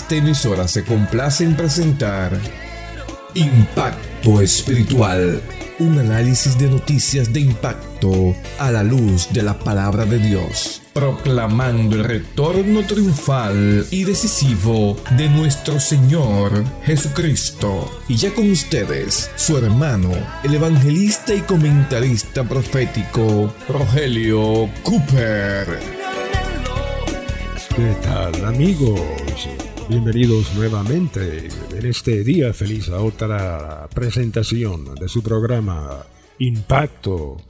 Esta emisora se complace en presentar Impacto Espiritual, un análisis de noticias de impacto a la luz de la palabra de Dios, proclamando el retorno triunfal y decisivo de nuestro Señor Jesucristo. Y ya con ustedes, su hermano, el evangelista y comentarista profético, Rogelio Cooper. ¿Qué tal, amigos? Bienvenidos nuevamente en este día feliz a otra presentación de su programa Impacto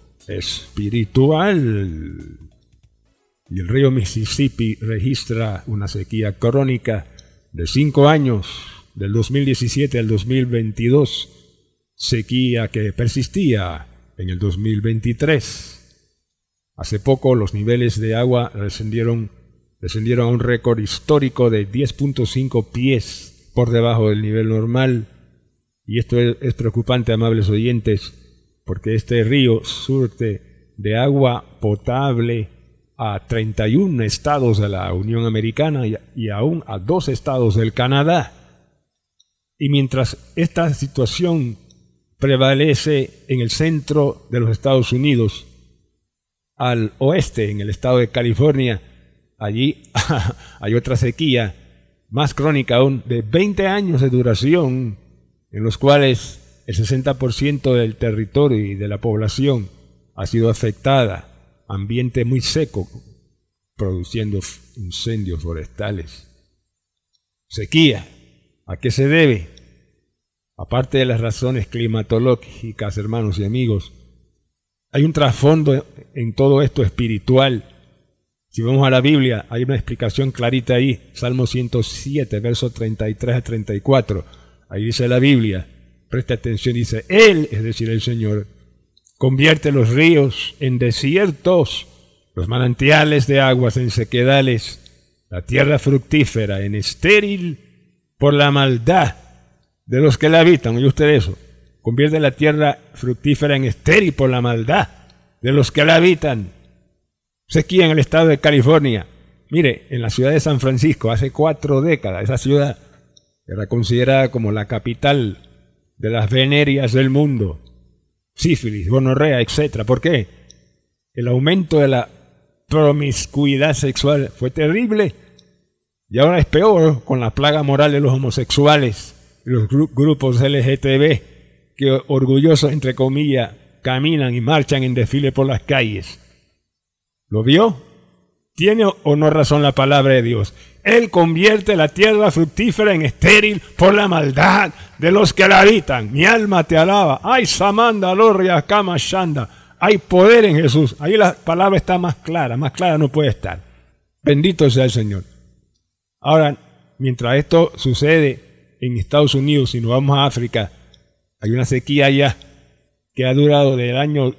Espiritual. Y el río Mississippi registra una sequía crónica de 5 años, del 2017 al 2022, sequía que persistía en el 2023. Hace poco los niveles de agua descendieron a un récord histórico de 10.5 pies por debajo del nivel normal. Y esto es preocupante, amables oyentes, porque este río surte de agua potable a 31 estados de la Unión Americana y aún a 2 estados del Canadá. Y mientras esta situación prevalece en el centro de los Estados Unidos, al oeste, en el estado de California, allí hay otra sequía más crónica aún, de 20 años de duración, en los cuales el 60% del territorio y de la población ha sido afectada. Ambiente muy seco, produciendo incendios forestales. Sequía, ¿a qué se debe? Aparte de las razones climatológicas, hermanos y amigos, hay un trasfondo en todo esto espiritual. Si vamos a la Biblia, hay una explicación clarita ahí, Salmo 107, versos 33 a 34. Ahí dice la Biblia, presta atención, dice, Él, es decir, el Señor, convierte los ríos en desiertos, los manantiales de aguas en sequedales, la tierra fructífera en estéril por la maldad de los que la habitan. ¿Oye usted eso? Convierte la tierra fructífera en estéril por la maldad de los que la habitan. Sequía en el estado de California. Mire, en la ciudad de San Francisco, hace 4 décadas, esa ciudad era considerada como la capital de las venerias del mundo. Sífilis, gonorrea, etc. ¿Por qué? El aumento de la promiscuidad sexual fue terrible y ahora es peor con la plaga moral de los homosexuales y los grupos LGTB que orgullosos, entre comillas, caminan y marchan en desfile por las calles. ¿Lo vio? ¿Tiene o no razón la palabra de Dios? Él convierte la tierra fructífera en estéril por la maldad de los que la habitan. Mi alma te alaba. Ay, Samanda, Lorria, Kama, Shanda. Hay poder en Jesús. Ahí la palabra está más clara no puede estar. Bendito sea el Señor. Ahora, mientras esto sucede en Estados Unidos, si nos vamos a África, hay una sequía allá que ha durado del año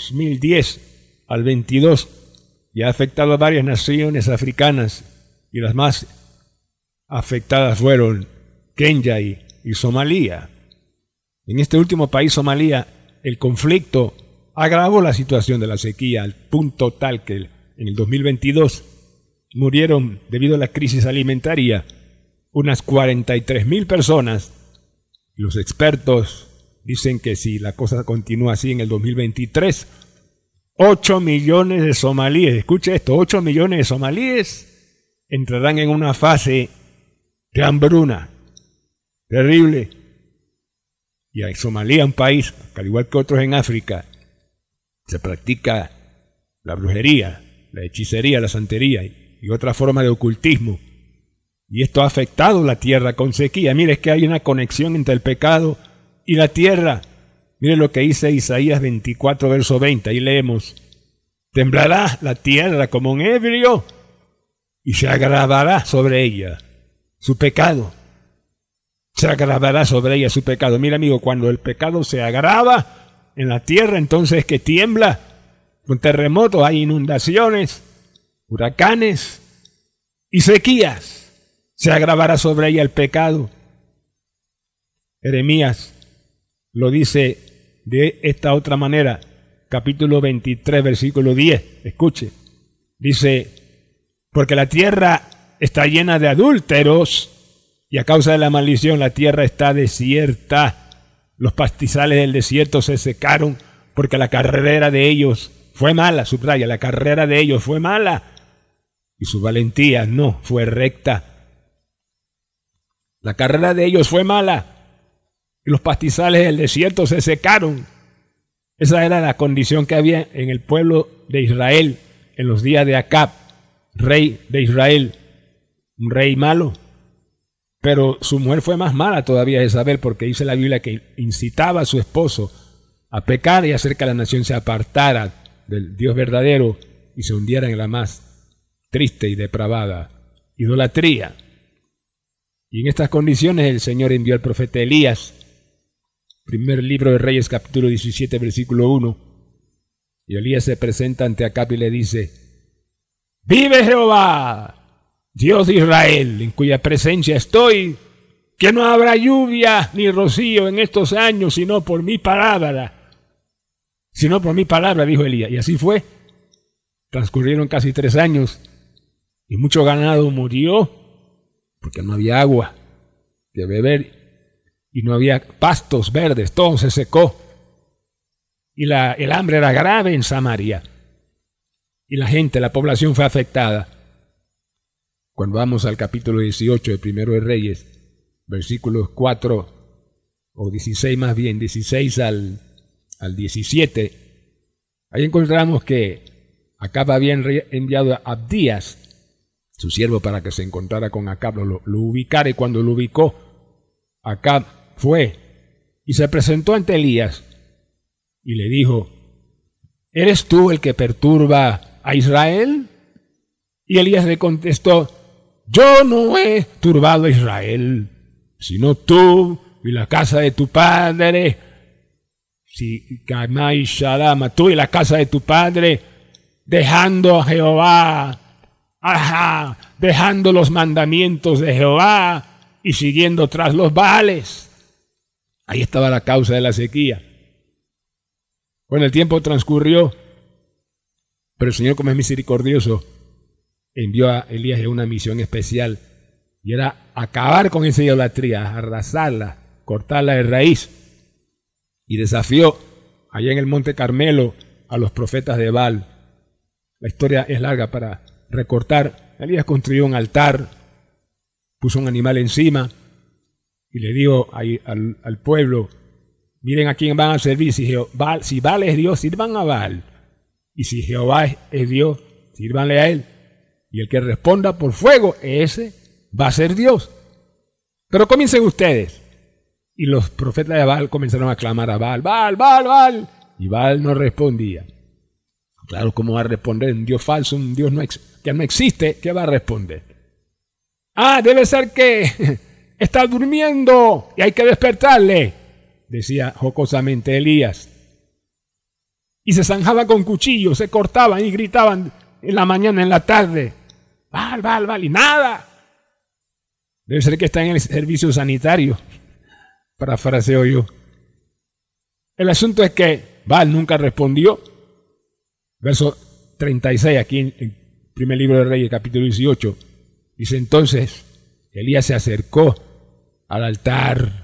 2010 al 22 y ha afectado a varias naciones africanas, y las más afectadas fueron Kenia y Somalia. En este último país, Somalia, el conflicto agravó la situación de la sequía al punto tal que en el 2022 murieron, debido a la crisis alimentaria, unas 43,000 personas. Los expertos dicen que si la cosa continúa así en el 2023, 8 millones de somalíes, escuche esto, 8 millones de somalíes entrarán en una fase de hambruna terrible. Y en Somalia, un país, que al igual que otros en África, se practica la brujería, la hechicería, la santería y otra forma de ocultismo. Y esto ha afectado la tierra con sequía. Mire, es que hay una conexión entre el pecado y la tierra. Mire lo que dice Isaías 24, verso 20. Ahí leemos, temblará la tierra como un ebrio y se agravará sobre ella su pecado. Se agravará sobre ella su pecado. Mira, amigo, cuando el pecado se agrava en la tierra, entonces que tiembla, con terremotos, hay inundaciones, huracanes y sequías. Se agravará sobre ella el pecado. Jeremías lo dice de esta otra manera, capítulo 23, versículo 10. Escuche, dice, porque la tierra está llena de adúlteros y a causa de la maldición la tierra está desierta. Los pastizales del desierto se secaron porque la carrera de ellos fue mala, subraya, la carrera de ellos fue mala y su valentía no fue recta. La carrera de ellos fue mala y los pastizales del desierto se secaron. Esa era la condición que había en el pueblo de Israel en los días de Acab, rey de Israel, un rey malo. Pero su mujer fue más mala todavía, Jezabel, porque dice la Biblia que incitaba a su esposo a pecar y hacer que la nación se apartara del Dios verdadero y se hundiera en la más triste y depravada idolatría. Y en estas condiciones el Señor envió al profeta Elías, primer libro de Reyes, capítulo 17, versículo 1. Y Elías se presenta ante Acab y le dice: «Vive Jehová, Dios de Israel, en cuya presencia estoy, que no habrá lluvia ni rocío en estos años, sino por mi palabra». Sino por mi palabra, dijo Elías. Y así fue. Transcurrieron casi 3 años y mucho ganado murió porque no había agua de beber y no había pastos verdes, todo se secó. Y el hambre era grave en Samaria. Y la gente, la población fue afectada. Cuando vamos al capítulo 18 de Primero de Reyes, versículos 4 o 16 más bien, 16 al 17, ahí encontramos que Acab había enviado a Abdías, su siervo, para que se encontrara con Acab, lo ubicara, y cuando lo ubicó, Acab fue y se presentó ante Elías y le dijo: ¿eres tú el que perturba a Israel? Y Elías le contestó: yo no he turbado a Israel, sino tú y la casa de tu padre. Si Kamai Shadama, tú y la casa de tu padre, dejando a Jehová, dejando los mandamientos de Jehová y siguiendo tras los Baales. Ahí estaba la causa de la sequía. Bueno, el tiempo transcurrió, pero el Señor, como es misericordioso, envió a Elías en una misión especial, y era acabar con esa idolatría, arrasarla, cortarla de raíz. Y desafió allá en el Monte Carmelo a los profetas de Baal. La historia es larga para recortar. Elías construyó un altar, puso un animal encima y le dijo al pueblo: miren a quién van a servir. Si Baal es Dios, sirvan a Baal. Y si Jehová es Dios, sírvanle a él. Y el que responda por fuego, ese va a ser Dios. Pero comiencen ustedes. Y los profetas de Baal comenzaron a clamar a Baal: Baal, Baal, Baal. Y Baal no respondía. Claro, ¿cómo va a responder? Un Dios falso, un Dios que no existe, ¿qué va a responder? Debe ser que está durmiendo y hay que despertarle, decía jocosamente Elías. Y se zanjaba con cuchillos, se cortaban y gritaban en la mañana, en la tarde: Baal, Baal, Baal, y nada. Debe ser que está en el servicio sanitario, parafraseo yo. El asunto es que Baal nunca respondió. Verso 36, aquí en el primer libro de Reyes, capítulo 18, dice: entonces Elías se acercó al altar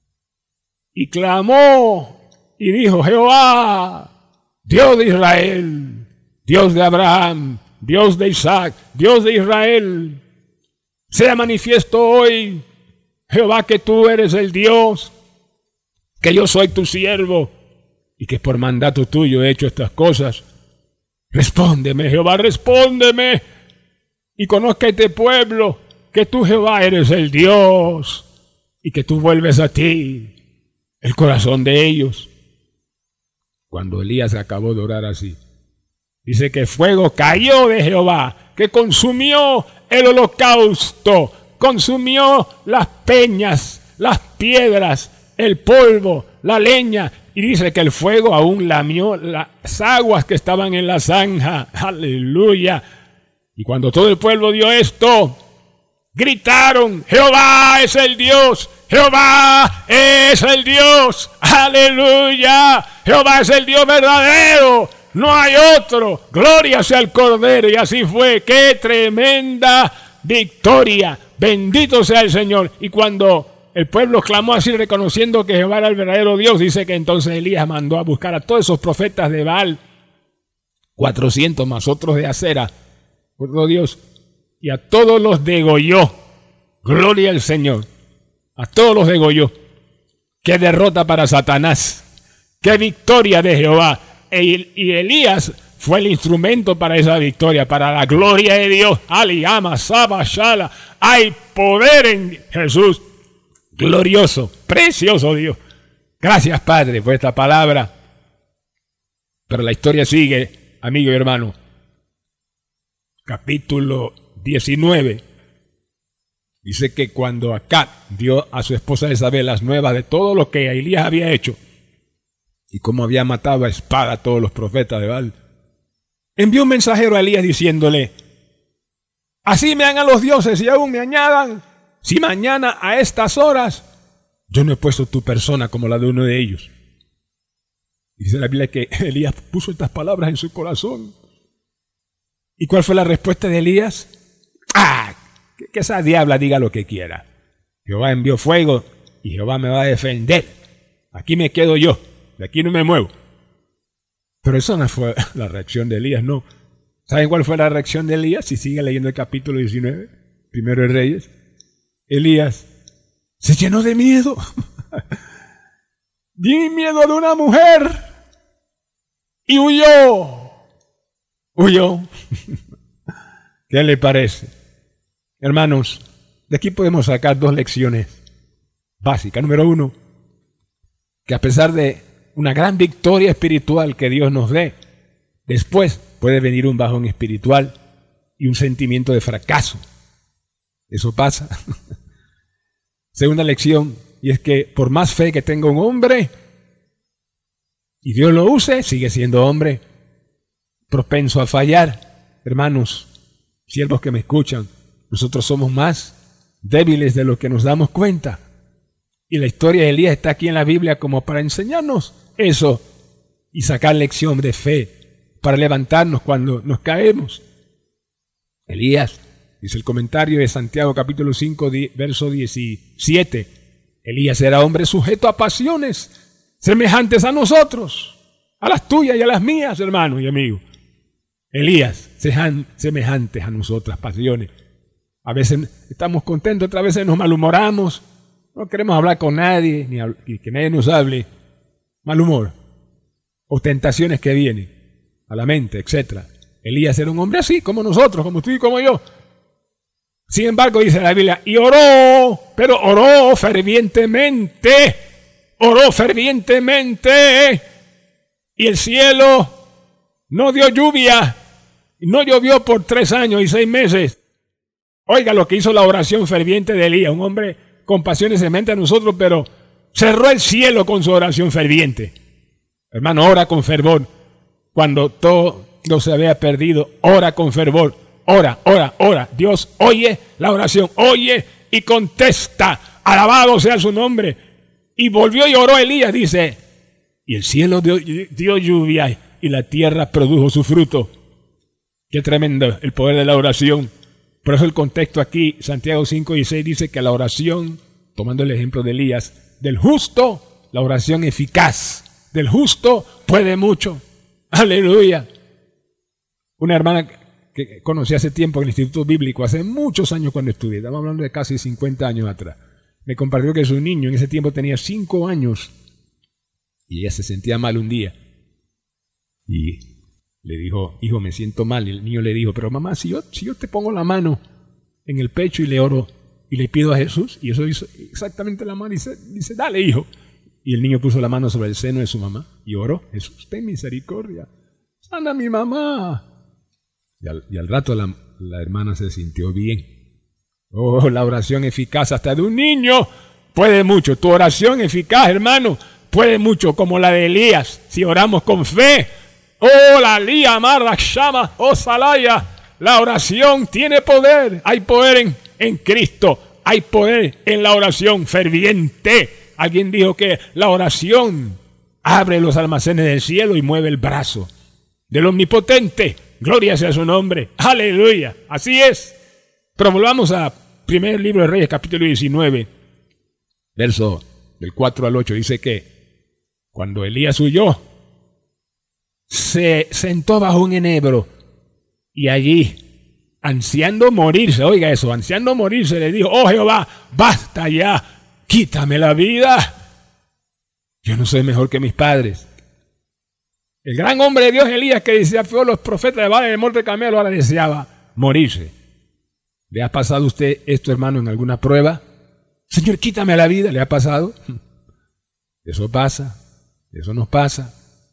y clamó y dijo: Jehová, Dios de Israel, Dios de Abraham, Dios de Isaac, Dios de Israel, sea manifiesto hoy, Jehová, que tú eres el Dios, que yo soy tu siervo y que por mandato tuyo he hecho estas cosas. Respóndeme, Jehová, respóndeme, y conozca este pueblo que tú, Jehová, eres el Dios y que tú vuelves a ti el corazón de ellos. Cuando Elías acabó de orar así, dice que fuego cayó de Jehová, que consumió el holocausto, consumió las peñas, las piedras, el polvo, la leña, y dice que el fuego aún lamió las aguas que estaban en la zanja. ¡Aleluya! Y cuando todo el pueblo vio esto, gritaron: Jehová es el Dios, Jehová es el Dios, aleluya, Jehová es el Dios verdadero, no hay otro, gloria sea al Cordero. Y así fue. ¡Qué tremenda victoria. Bendito sea el Señor. Y cuando el pueblo clamó así, reconociendo que Jehová era el verdadero Dios, dice que entonces Elías mandó a buscar a todos esos profetas de Baal, 400 más otros de Acera, otro Dios, y a todos los degolló. Gloria al Señor. A todos los degolló. ¡Qué derrota para Satanás! ¡Qué victoria de Jehová! Y Elías fue el instrumento para esa victoria, para la gloria de Dios. Aliyama, Saba, Shala. Hay poder en Jesús. Glorioso, precioso Dios. Gracias, Padre, por esta palabra. Pero la historia sigue, amigo y hermano. Capítulo 19. Dice que cuando Acab dio a su esposa Jezabel las nuevas de todo lo que Elías había hecho y cómo había matado a espada a todos los profetas de Baal, envió un mensajero a Elías diciéndole: así me hagan los dioses y aún me añadan, si mañana a estas horas yo no he puesto tu persona como la de uno de ellos. Dice la Biblia que Elías puso estas palabras en su corazón. ¿Y cuál fue la respuesta de Elías? Que esa diabla diga lo que quiera. Jehová envió fuego y Jehová me va a defender. Aquí me quedo yo, de aquí no me muevo. Pero esa no fue la reacción de Elías, no. ¿Saben cuál fue la reacción de Elías? Si sigue leyendo el capítulo 19, primero de Reyes. Elías se llenó de miedo. Di miedo de una mujer y huyó. Huyó. ¿Qué le parece? Hermanos, de aquí podemos sacar dos lecciones básicas. Número uno, que a pesar de una gran victoria espiritual que Dios nos dé, después puede venir un bajón espiritual y un sentimiento de fracaso. Eso pasa. Segunda lección, y es que por más fe que tenga un hombre y Dios lo use, sigue siendo hombre propenso a fallar. Hermanos, siervos que me escuchan, nosotros somos más débiles de lo que nos damos cuenta. Y la historia de Elías está aquí en la Biblia como para enseñarnos eso y sacar lección de fe para levantarnos cuando nos caemos. Elías, dice el comentario de Santiago capítulo 5, verso 17, Elías era hombre sujeto a pasiones semejantes a nosotros, a las tuyas y a las mías, hermano y amigo. Elías, semejantes a nosotras, pasiones. A veces estamos contentos, otras veces nos malhumoramos, no queremos hablar con nadie, ni que nadie nos hable. Mal humor, o tentaciones que vienen a la mente, etc. Elías era un hombre así, como nosotros, como tú y como yo. Sin embargo, dice la Biblia, y oró, pero oró fervientemente, y el cielo no dio lluvia, no llovió por 3 años y 6 meses. Oiga lo que hizo la oración ferviente de Elías, un hombre con pasiones semejantes a nosotros, pero cerró el cielo con su oración ferviente. Hermano, ora con fervor. Cuando todo se había perdido, ora con fervor. Ora. Dios oye la oración, oye y contesta. Alabado sea su nombre. Y volvió y oró Elías, dice, y el cielo dio lluvia y la tierra produjo su fruto. Qué tremendo el poder de la oración. Por eso el contexto aquí, Santiago 5:16 dice que la oración, tomando el ejemplo de Elías, del justo, la oración eficaz, del justo puede mucho. Aleluya. Una hermana que conocí hace tiempo en el Instituto Bíblico, hace muchos años cuando estudié, estamos hablando de casi 50 años atrás, me compartió que su niño en ese tiempo tenía 5 años y ella se sentía mal un día. Y le dijo, hijo, me siento mal. Y el niño le dijo, pero mamá, si yo te pongo la mano en el pecho y le oro y le pido a Jesús, y eso hizo exactamente la mano, dice, dale, hijo. Y el niño puso la mano sobre el seno de su mamá y oró, Jesús, ten misericordia, sana a mi mamá. Y al rato la hermana se sintió bien. Oh, la oración eficaz hasta de un niño puede mucho. Tu oración eficaz, hermano, puede mucho, como la de Elías, si oramos con fe. Oh, la lía, marra, shama, oh, salaya. La oración tiene poder. Hay poder en Cristo. Hay poder en la oración ferviente. Alguien dijo que la oración abre los almacenes del cielo y mueve el brazo del Omnipotente. Gloria sea su nombre. Aleluya. Así es. Pero volvamos a primer libro de Reyes, capítulo 19, verso del 4 al 8. Dice que cuando Elías huyó, se sentó bajo un enebro y allí, ansiando morirse, oiga eso, ansiando morirse, le dijo: oh Jehová, basta ya, quítame la vida. Yo no soy mejor que mis padres. El gran hombre de Dios Elías, que desafió a los profetas de Baal en el monte Carmelo, ahora deseaba morirse. ¿Le ha pasado a usted esto, hermano, en alguna prueba? Señor, quítame la vida. ¿Le ha pasado? Eso pasa, eso nos pasa.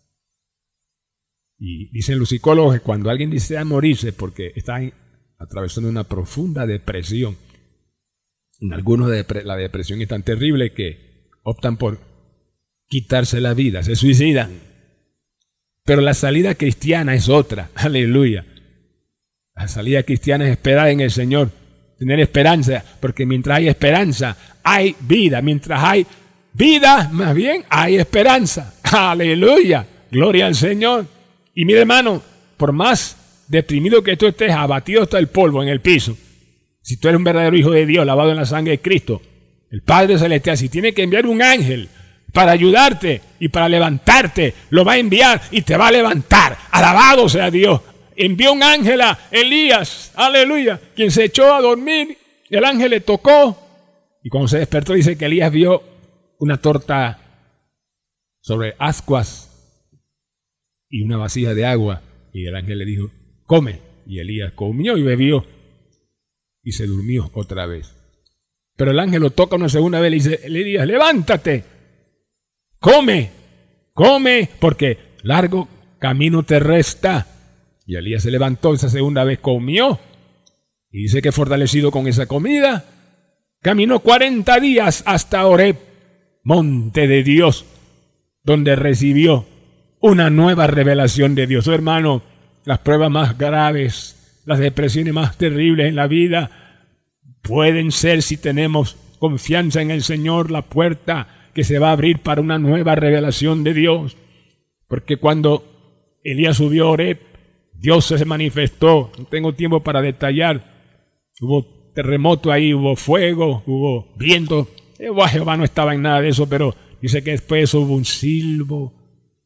Y dicen los psicólogos que cuando alguien desea morirse porque está atravesando una profunda depresión, en algunos la depresión es tan terrible que optan por quitarse la vida, se suicidan. Pero la salida cristiana es otra, aleluya. La salida cristiana es esperar en el Señor, tener esperanza, porque mientras hay esperanza, hay vida. Mientras hay vida, más bien, hay esperanza. Aleluya, gloria al Señor. Y mire, hermano, por más deprimido que tú estés, abatido hasta el polvo en el piso, si tú eres un verdadero hijo de Dios, lavado en la sangre de Cristo, el Padre Celestial, si tiene que enviar un ángel para ayudarte y para levantarte, lo va a enviar y te va a levantar. Alabado sea Dios. Envió un ángel a Elías, aleluya, quien se echó a dormir. El ángel le tocó y cuando se despertó dice que Elías vio una torta sobre ascuas y una vasija de agua, y el ángel le dijo: come. Y Elías comió y bebió y se durmió otra vez. Pero el ángel lo toca una segunda vez y le dice: Elías, levántate, come, porque largo camino te resta. Y Elías se levantó esa segunda vez, comió, y dice que fortalecido con esa comida, caminó 40 días hasta Horeb, monte de Dios, donde recibió una nueva revelación de Dios. Oh, hermano, las pruebas más graves, las depresiones más terribles en la vida pueden ser, si tenemos confianza en el Señor, la puerta que se va a abrir para una nueva revelación de Dios. Porque cuando Elías subió a Horeb, Dios se manifestó. No tengo tiempo para detallar. Hubo terremoto ahí, hubo fuego, hubo viento. Jehová no estaba en nada de eso, pero dice que después hubo un silbo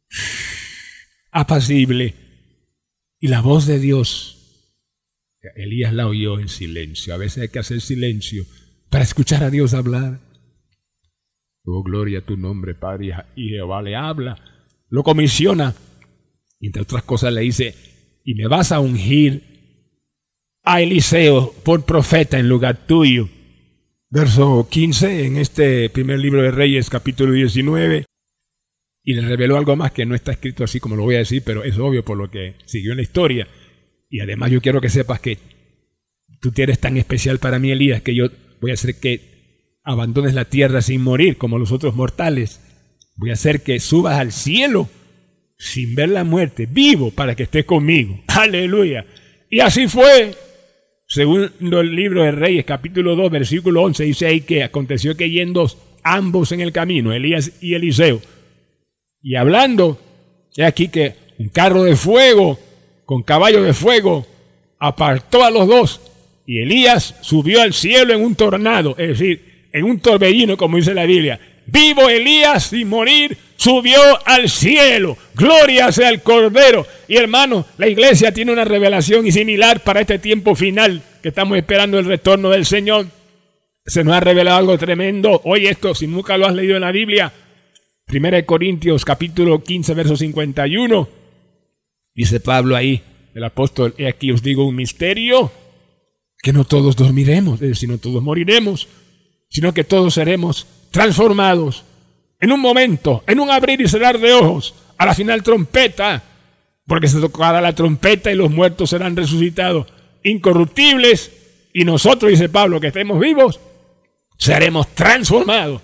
apacible y la voz de Dios. Elías la oyó en silencio. A veces hay que hacer silencio para escuchar a Dios hablar. Oh, gloria a tu nombre, Padre. Y Jehová le habla, lo comisiona, y entre otras cosas le dice: y me vas a ungir a Eliseo por profeta en lugar tuyo. Verso 15 en este primer libro de Reyes, capítulo 19. Y le reveló algo más que no está escrito así como lo voy a decir, pero es obvio por lo que siguió en la historia. Y además yo quiero que sepas que tú eres tan especial para mí, Elías, que yo voy a hacer que abandones la tierra sin morir como los otros mortales. Voy a hacer que subas al cielo sin ver la muerte, vivo, para que estés conmigo. Aleluya. Y así fue. Segundo el libro de Reyes, capítulo 2, versículo 11, dice ahí que aconteció que yendo ambos en el camino, Elías y Eliseo, y hablando, he aquí que un carro de fuego con caballo de fuego apartó a los dos, y Elías subió al cielo en un tornado, es decir, en un torbellino, como dice la Biblia. Vivo Elías sin morir, subió al cielo. Gloria sea al Cordero. Y hermano, la iglesia tiene una revelación y similar para este tiempo final que estamos esperando el retorno del Señor. Se nos ha revelado algo tremendo. Oye esto, si nunca lo has leído en la Biblia, 1 Corintios capítulo 15, verso 51. Dice Pablo ahí, el apóstol: he aquí os digo un misterio, que no todos dormiremos, es decir, no todos moriremos, sino que todos seremos transformados en un momento, en un abrir y cerrar de ojos, a la final trompeta, porque se tocará la trompeta y los muertos serán resucitados incorruptibles, y nosotros, dice Pablo, que estemos vivos, seremos transformados,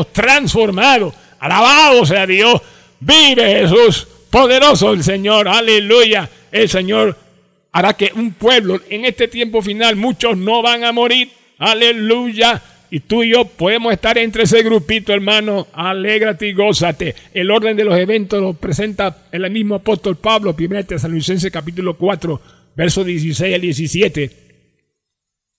alabado sea Dios, vive Jesús, poderoso el Señor, aleluya. El Señor hará que un pueblo, en este tiempo final, muchos no van a morir, aleluya. Y tú y yo podemos estar entre ese grupito, hermano. Alégrate y gózate. El orden de los eventos lo presenta el mismo apóstol Pablo, 1 Tesalonicenses capítulo 4, versos 16 al 17.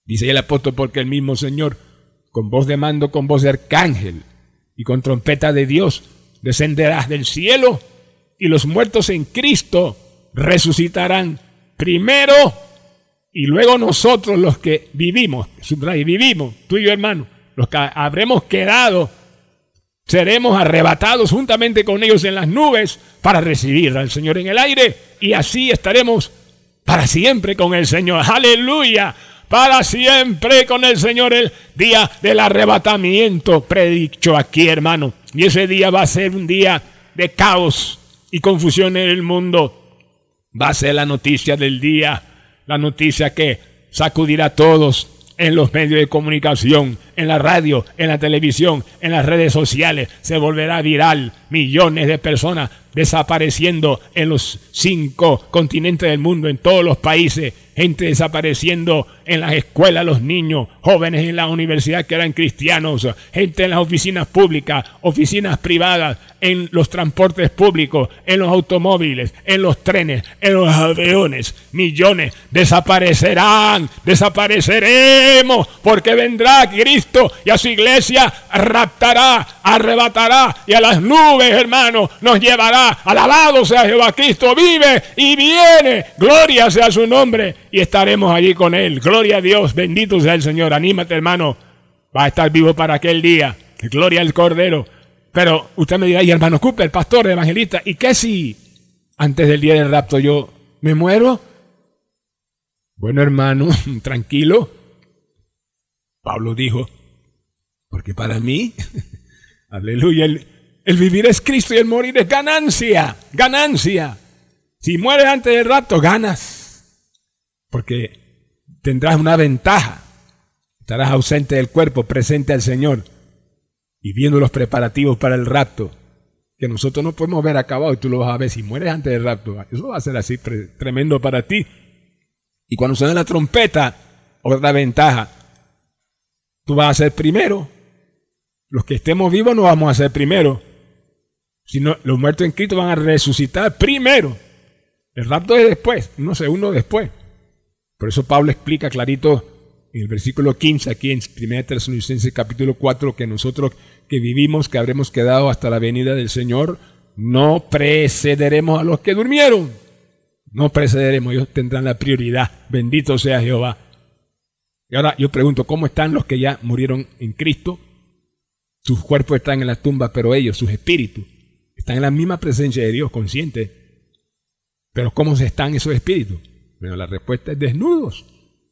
Dice el apóstol, porque el mismo Señor, con voz de mando, con voz de arcángel y con trompeta de Dios, descenderá del cielo, y los muertos en Cristo resucitarán primero, y luego nosotros los que vivimos, vivimos, tú y yo hermano, los que habremos quedado, seremos arrebatados juntamente con ellos en las nubes para recibir al Señor en el aire, y así estaremos para siempre con el Señor. ¡Aleluya! Para siempre con el Señor, el día del arrebatamiento predicho aquí, hermano. Y ese día va a ser un día de caos y confusión en el mundo. Va a ser la noticia del día, la noticia que sacudirá a todos en los medios de comunicación, en la radio, en la televisión, en las redes sociales. Se volverá viral, millones de personas desapareciendo en los 5 continentes del mundo, en todos los países, gente desapareciendo en las escuelas, los niños, jóvenes en la universidad que eran cristianos, gente en las oficinas públicas, oficinas privadas, en los transportes públicos, en los automóviles, en los trenes, en los aviones. Millones desaparecerán, desapareceremos, porque vendrá Cristo y a su iglesia raptará, arrebatará, y a las nubes, hermanos, nos llevará. Alabado sea Jehová, Cristo vive y viene, gloria sea su nombre, y estaremos allí con él. Gloria a Dios, bendito sea el Señor. Anímate, hermano, va a estar vivo para aquel día. Gloria al Cordero. Pero usted me dirá, y hermano Cooper, pastor, evangelista, ¿y qué si antes del día del rapto yo me muero? Bueno, hermano, tranquilo. Pablo dijo, porque para mí, aleluya, el vivir es Cristo y el morir es ganancia, ganancia. Si mueres antes del rapto, ganas, porque tendrás una ventaja. Estarás ausente del cuerpo, presente al Señor y viendo los preparativos para el rapto, que nosotros no podemos ver acabado, y tú lo vas a ver si mueres antes del rapto. Eso va a ser así tremendo para ti. Y cuando suene la trompeta, otra ventaja, tú vas a ser primero. Los que estemos vivos no vamos a ser primero, sino los muertos en Cristo van a resucitar primero. El rapto es después, unos segundos después. Por eso Pablo explica clarito en el versículo 15, aquí en 1 Tesalonicenses capítulo 4, que nosotros que vivimos, que habremos quedado hasta la venida del Señor, no precederemos a los que durmieron. No precederemos, ellos tendrán la prioridad. Bendito sea Jehová. Y ahora yo pregunto, ¿cómo están los que ya murieron en Cristo? Sus cuerpos están en la tumba, pero ellos, sus espíritus, están en la misma presencia de Dios, conscientes. Pero ¿cómo están esos espíritus? Bueno, la respuesta es desnudos.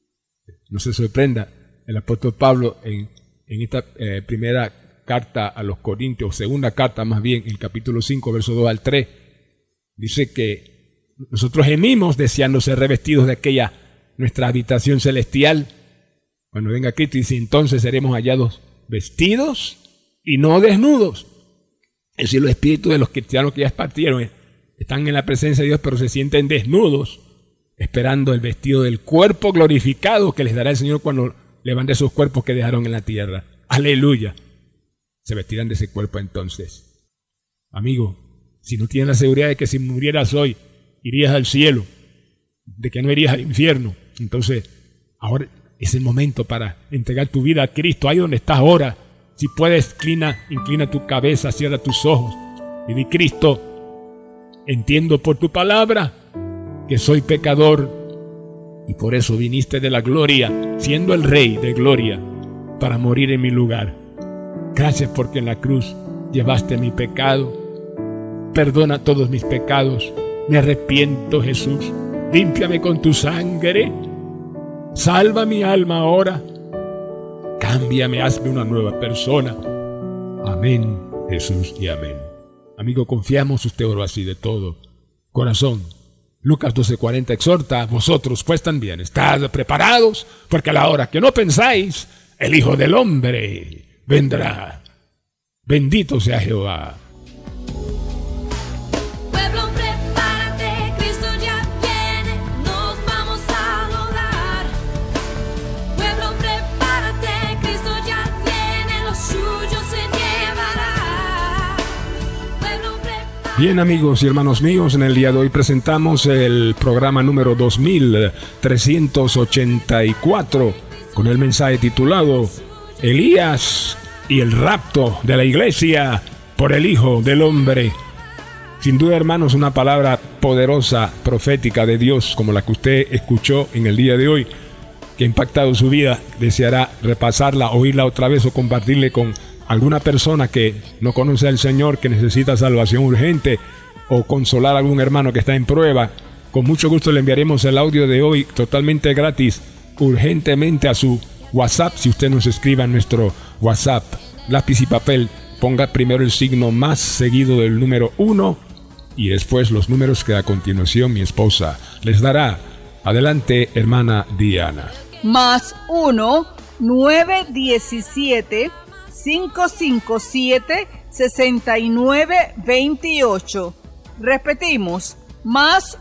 No se sorprenda, el apóstol Pablo en esta primera carta a los Corintios, segunda carta más bien, en el capítulo 5, versos 2 al 3, dice que nosotros gemimos deseando ser revestidos de aquella nuestra habitación celestial. Cuando venga Cristo, y si entonces seremos hallados vestidos y no desnudos. Es decir, los espíritus de los cristianos que ya partieron están en la presencia de Dios, pero se sienten desnudos, esperando el vestido del cuerpo glorificado que les dará el Señor cuando levante esos cuerpos que dejaron en la tierra. ¡Aleluya! Se vestirán de ese cuerpo entonces. Amigo, si no tienes la seguridad de que si murieras hoy, irías al cielo, de que no irías al infierno, entonces ahora es el momento para entregar tu vida a Cristo, ahí donde estás ahora. Si puedes, inclina tu cabeza, cierra tus ojos y di: Cristo, entiendo por tu palabra que soy pecador y por eso viniste de la gloria, siendo el Rey de gloria, para morir en mi lugar. Gracias porque en la cruz llevaste mi pecado. Perdona todos mis pecados. Me arrepiento, Jesús. Límpiame con tu sangre. Salva mi alma ahora. Cámbiame, hazme una nueva persona. Amén, Jesús, y amén. Amigo, confiamos, usted oró así de todo corazón. Lucas 12:40 exhorta: vosotros pues también estad preparados, porque a la hora que no pensáis, el Hijo del Hombre vendrá. Bendito sea Jehová. Bien, amigos y hermanos míos, en el día de hoy presentamos el programa número 2384 con el mensaje titulado Elías y el rapto de la iglesia por el Hijo del Hombre. Sin duda, hermanos, una palabra poderosa, profética de Dios, como la que usted escuchó en el día de hoy, que ha impactado su vida. Deseará repasarla, oírla otra vez o compartirle con alguna persona que no conoce al Señor, que necesita salvación urgente, o consolar a algún hermano que está en prueba. Con mucho gusto le enviaremos el audio de hoy totalmente gratis, urgentemente a su WhatsApp. Si usted nos escribe a nuestro WhatsApp, lápiz y papel, ponga primero el signo más seguido del número 1 y después los números que a continuación mi esposa les dará. Adelante, hermana Diana. Más 1-917-557-6928. Repetimos, más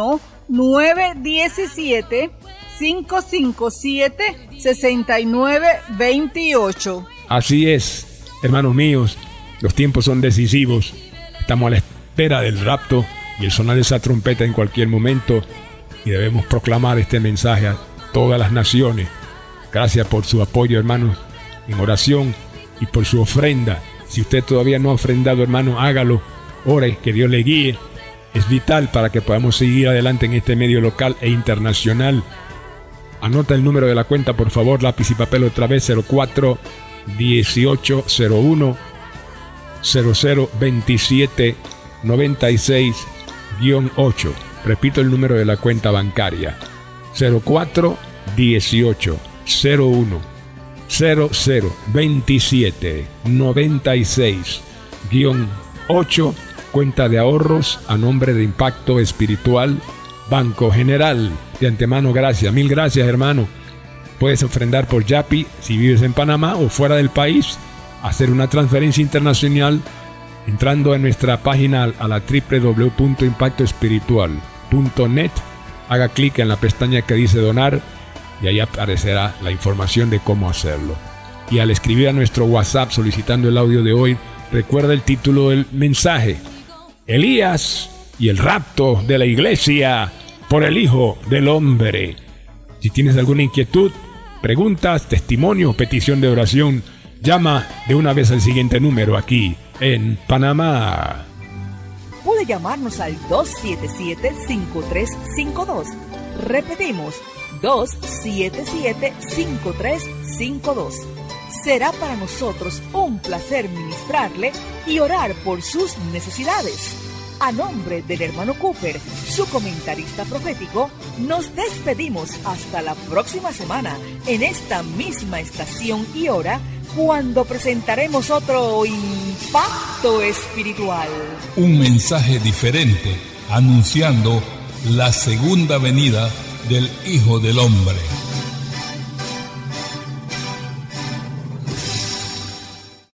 1-917-557-6928. Así es, hermanos míos, los tiempos son decisivos. Estamos a la espera del rapto y el sonar de esa trompeta en cualquier momento, y debemos proclamar este mensaje a todas las naciones. Gracias por su apoyo, hermanos, en oración, y por su ofrenda. Si usted todavía no ha ofrendado, hermano, hágalo. Ore, que Dios le guíe. Es vital para que podamos seguir adelante en este medio local e internacional. Anota el número de la cuenta, por favor, lápiz y papel otra vez: 04 1801 0027 96-8. Repito el número de la cuenta bancaria: 04 18 01 0027 96-8. Cuenta de ahorros a nombre de Impacto Espiritual, Banco General. De antemano, gracias, mil gracias, hermano. Puedes ofrendar por Yapi si vives en Panamá o fuera del país, hacer una transferencia internacional entrando en nuestra página a la www.impactoespiritual.net. Haga clic en la pestaña que dice donar y ahí aparecerá la información de cómo hacerlo. Y al escribir a nuestro WhatsApp solicitando el audio de hoy, recuerda el título del mensaje: Elías y el rapto de la iglesia por el Hijo del Hombre. Si tienes alguna inquietud, preguntas, testimonio o petición de oración, llama de una vez al siguiente número aquí en Panamá. Puede llamarnos al 277-5352. Repetimos, 277-5352. Será para nosotros un placer ministrarle y orar por sus necesidades. A nombre del hermano Cooper, su comentarista profético, nos despedimos hasta la próxima semana en esta misma estación y hora, cuando presentaremos otro Impacto Espiritual. Un mensaje diferente anunciando la segunda venida del Hijo del Hombre.